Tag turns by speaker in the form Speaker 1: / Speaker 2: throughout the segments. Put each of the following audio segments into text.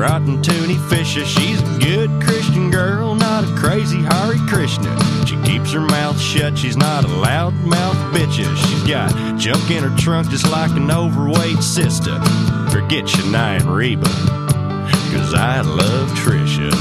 Speaker 1: rotten Toonie Fisher. She's a good Christian girl, not a crazy Hare Krishna. She keeps her mouth shut, she's not a loudmouth bitch. She's got junk in her trunk just like an overweight sister. Forget Shania and Reba, 'cause I love Trisha.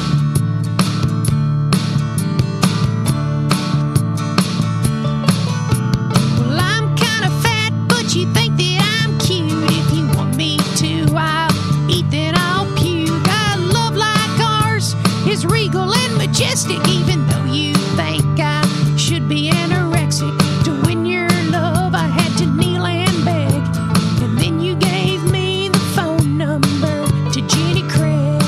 Speaker 2: Well, I'm kind of fat, but you think that I'm cute. If you want me to, I'll eat, then I'll puke. A love like ours is regal and majestic, even though you think I should be anorexic. To win your love, I had to kneel and beg, and then you gave me the phone number to Jenny Craig.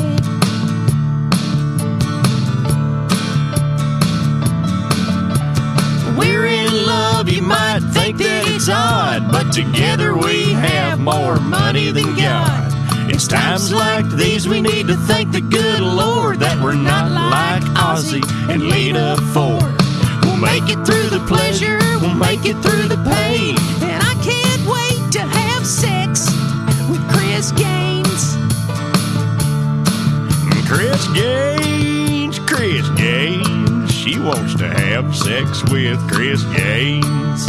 Speaker 1: We're in love, you might think that it's odd, but together we have more money than God. It's times like these we need to thank the good Lord that we're not like Ozzy and Lita Ford. We'll make it through the pleasure, we'll make it through the pain.
Speaker 2: And I can't wait to have sex with Chris Gaines.
Speaker 1: Chris Gaines, she wants to have sex with Chris Gaines.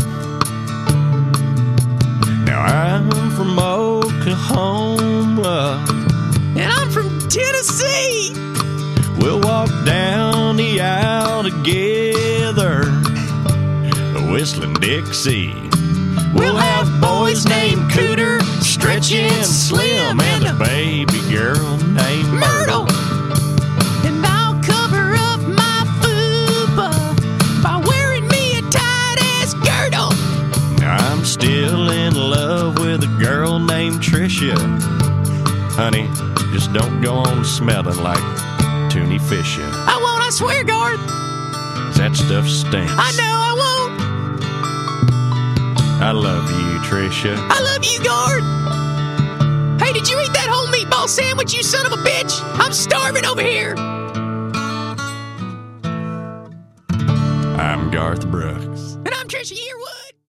Speaker 1: Now I'm from Oklahoma,
Speaker 2: And I'm from Tennessee.
Speaker 1: we'll walk down the aisle together, whistling Dixie. We'll have boys named Cooter, Stretchy and Slim, and a baby girl named Myrtle.
Speaker 2: And I'll cover up my fupa by wearing me a tight-ass girdle.
Speaker 1: I'm still in love with a girl named Trisha. Honey, just don't go on smelling like Toonie Fisher.
Speaker 2: I won't, I swear, Garth.
Speaker 1: That stuff stinks.
Speaker 2: I know I won't.
Speaker 1: I love you, Trisha.
Speaker 2: I love you, Garth. Hey, did you eat that whole meatball sandwich, you son of a bitch? I'm starving over here.
Speaker 1: I'm Garth Brooks.